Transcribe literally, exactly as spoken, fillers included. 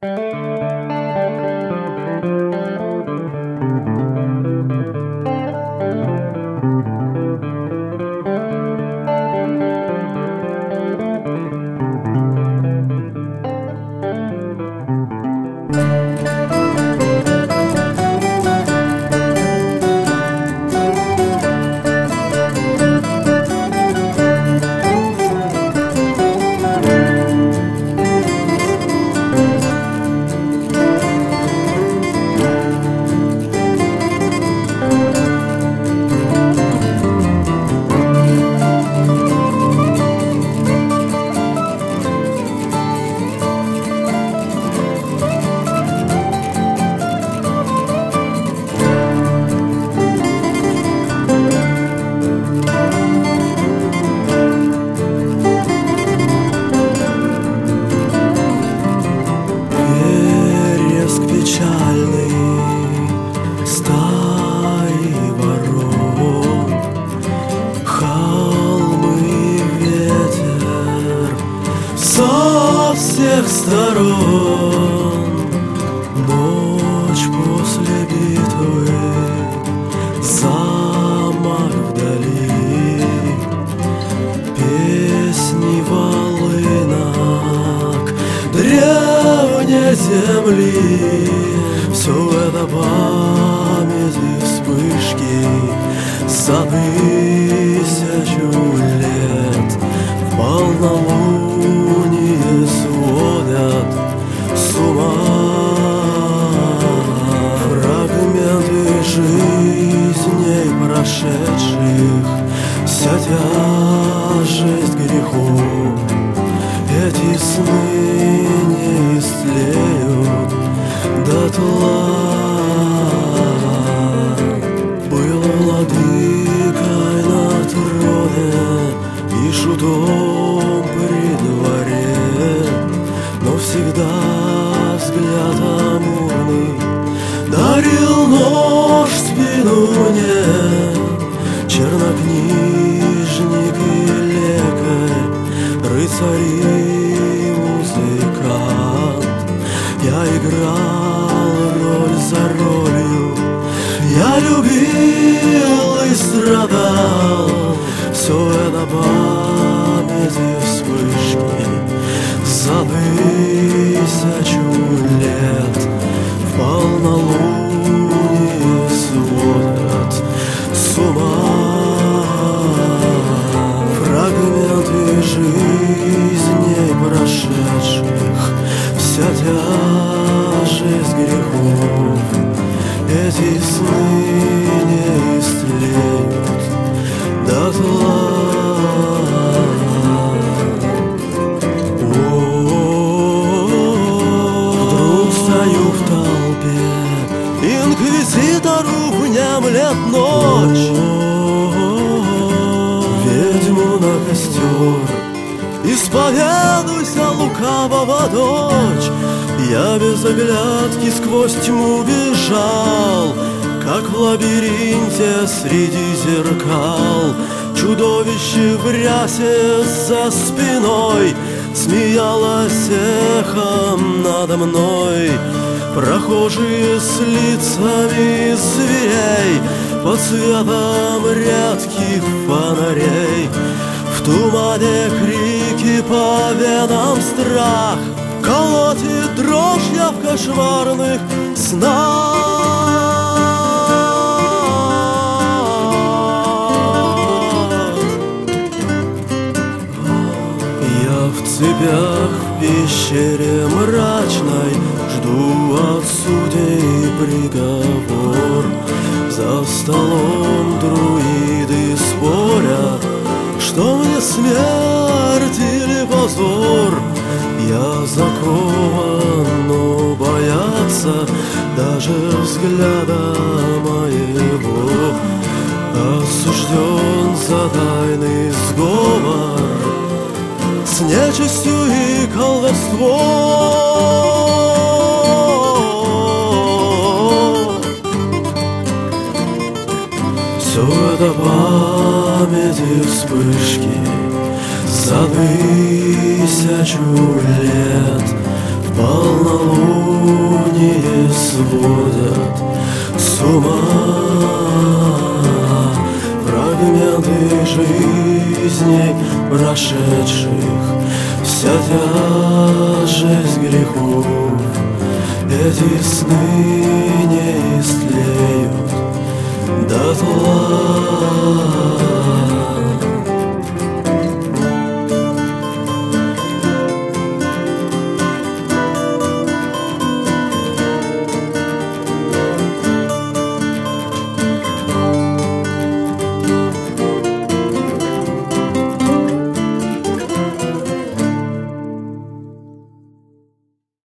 Со всех сторон ночь после битвы, замок вдали, песни волынок древней земли. Все это память и вспышки за тысячу лет в полнолуние сводят с ума. Фрагменты жизней прошедших, вся тяжесть грехов, эти сны не истлеют дотла. Был владыкой на троне и шутом при дворе, но всегда взгляд амурный дарил нож в спину мне. Чернокнижник и лекарь, рыцарь и музыкант, я играл роль за ролью, я любил и страдал. Все это память и вспышки за тысячу лет в полнолуние сводят с ума. Фрагменты жизней прошедших, вся тяжесть грехов, эти сны не истлеют дотла. Вдруг стою в толпе, инквизитору внемлет ночь. Ведьму на костер, исповедуйся, лукавого дочь. Я без оглядки сквозь тьму бежал, как в лабиринте среди зеркал. Чудовище в рясе за спиной смеялось эхом надо мной. Прохожие с лицами зверей под светом редких фонарей. В тумане крики, по венам страх, колотит дрожь я в кошмарных снах. В цепях в пещере мрачной жду от судей приговор. За столом друиды спорят, что мне смерть или позор. Я закован, но боятся даже взгляда моего. Осужден за тайный сговор с нечистью и колдовством. Все это память и вспышки за тысячу лет в полнолуние сводят с ума. Фрагменты жизней прошедших, вся тяжесть грехов, эти сны не истлеют дотла.